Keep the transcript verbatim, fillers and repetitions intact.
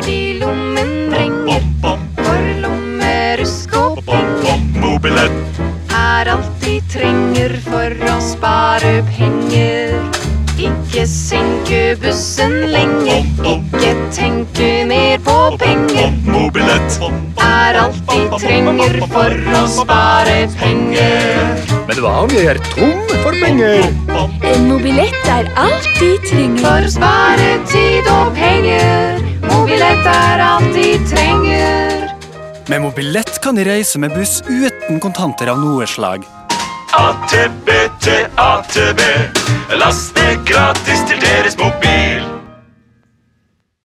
fordi lommen ringer. For lommerusk og penger. Mobilett Er alt de trenger for å spare penger. Ikke senke bussen lenger. Ikke tenke mer på penger. Mobilett Er alt de trenger for å spare penger. Men hva om jeg er tom for penger? En mobilett er alt de trenger. For å spare tid og penger. Mobilett er alt de trenger. Med mobilett kan de reise med buss uten kontanter av noe slag. A T B til A T B. Last ned gratis til deres mobil.